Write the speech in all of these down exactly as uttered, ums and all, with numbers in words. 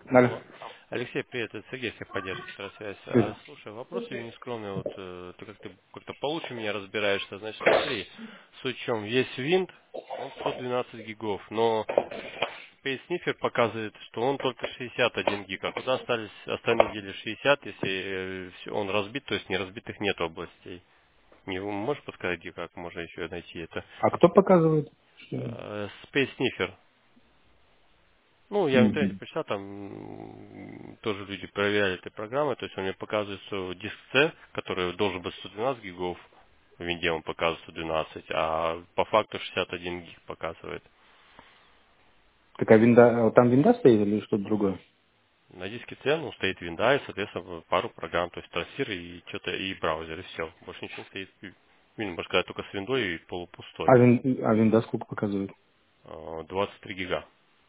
Алло. Алло. Алексей, привет, это Сергей, всех поддерживает вторая связь. А, Привет. слушай, вопрос ее нескромный, вот э, ты как-то как-то получше меня разбираешься. Значит, смотри, суть в чем, есть винт, он сто двенадцать гигов, но PaceSniffer показывает, что он только шестьдесят один гиг, а куда остались остальные делят шестьдесят, если э, всё- он разбит, то есть не разбитых нет областей. Не можешь подсказать, где, как можно еще найти это? А кто показывает? Что- Э, Space Sniffer. Ну, я в интернете Мгм. почитал, там м, тоже люди проверяли этой программы, то есть он мне показывает, что диск C, который должен быть сто двенадцать гигов, в винде он показывает сто двенадцать, а по факту шестьдесят один гиг показывает. Такая винда, а там винда стоит или что-то другое? На диске C, ну, стоит винда и, соответственно, пару программ, то есть трассир и что-то, и браузер, и все. Больше ничего не стоит. Вин, можно сказать, только с виндой и А, полупустой. вин, а винда сколько показывает? А, двадцать три гига.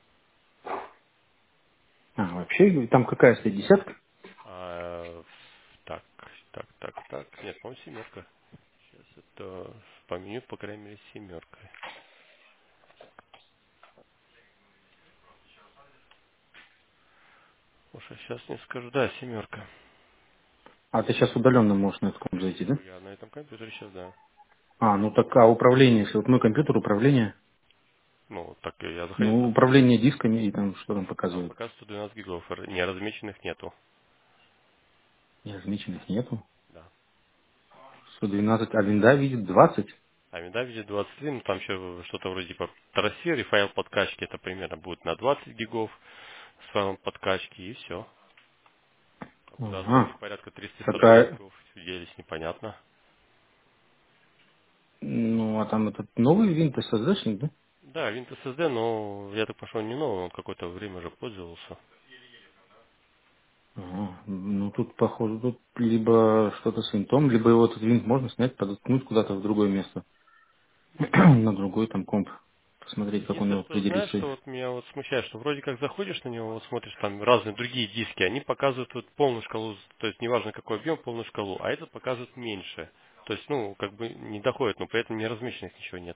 А, вообще, там какая стоит, десятка? А, так, так, так, так. Нет, по-моему, семерка. Сейчас это по меню, по крайней мере, семерка. Уж сейчас не скажу. Да, семерка. А ты сейчас удаленно можешь на этот комп зайти, да? Ну, я на этом компьютере сейчас, да. А, ну так, а управление, если вот мой компьютер, управление, Ну, так и я заходил ну, туда. управление дисками и там, что там Там показывает? пока сто двенадцать гигов, р- не размеченных нету. Не, размеченных нету. Да. сто двенадцать, а винда видит двадцать. А винда видит двадцать три, ну там еще что-то вроде типа трассер и файл подкачки, это примерно будет на двадцать гигов с файлом подкачки и все. А куда остальные Ага. порядка триста пятьдесят шесть Такая, гигов делись, непонятно. ну, а там этот новый винт эс эс ди-шник, да? Да, Винт эс эс ди, но я так понял, он не новый, он какое-то время уже пользовался. Ага. Ну, тут, похоже, тут либо что-то с винтом, либо его этот винт можно снять, подоткнуть куда-то в другое место, на другой там комп, посмотреть, как он Единственное, его что знаешь, определится. что вот меня вот смущает, что вроде как заходишь на него, вот смотришь там разные другие диски, они показывают вот полную шкалу, то есть неважно какой объем, полную шкалу, а этот показывает меньше. То есть, ну, как бы не доходит, но при этом не размеченных ничего нет.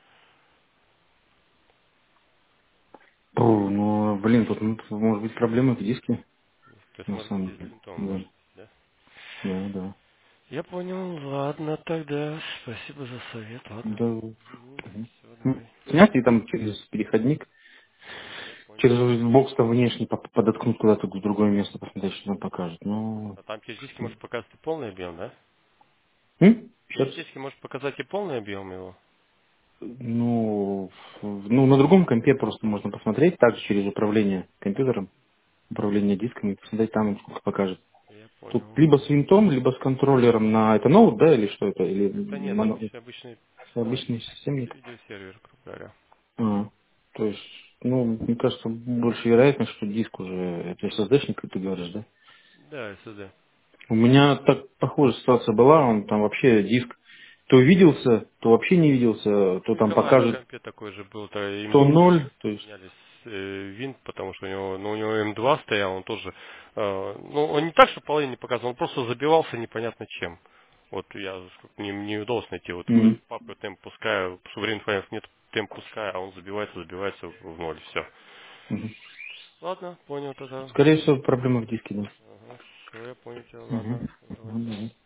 Фу, ну, блин, тут ну, тут может быть проблемы в диске, То есть, на может быть, самом и с деле. винтом Да, может, да? да, да. Я понял, ладно тогда, спасибо за совет, ладно. Да. Угу. Мгм. Все, Ну, давай. снять и там через переходник, Я понял. через бокс-то внешний поп- подоткнуть куда-то в другое место, посмотреть, что он покажет. Ну, А там через диски может показать и полный объем, да? м? Сейчас, Через диски может показать и полный объем его. ну, в- ну, на другом компе просто можно посмотреть, также через управление компьютером, управление дисками, посмотреть там, он сколько покажет. Я Тут понял. либо с винтом, либо с контроллером на это ноут, да, или что это, или Это нет, моно- обычный, обычный, ну, обычный системник. видеосервер, грубо говоря. А, то есть, ну, мне кажется, больше вероятность, что диск уже, это эс эс ди-шник, как ты говоришь, да? Да, эс эс ди. У меня так похожая ситуация была, он там вообще диск то виделся, то вообще не виделся, У то там Николая на покажет компе такой же был, то ему то тоже ноль, то есть. менялись э, винт, потому что у него, ну, у него эм два стоял, он тоже, э, ну, он не так, что половину не показывал, он просто забивался непонятно чем. Вот я сколько- не, не удалось найти, вот М, вроде папку темп пускаю, что время файлов нет, темп пускаю, а он забивается, забивается в ноль, все. мгм. Ладно, понял тогда. Скорее всего, проблема в диске, да. Ага, все, я понял тебя, Мгм. ладно, давай. Ну, да.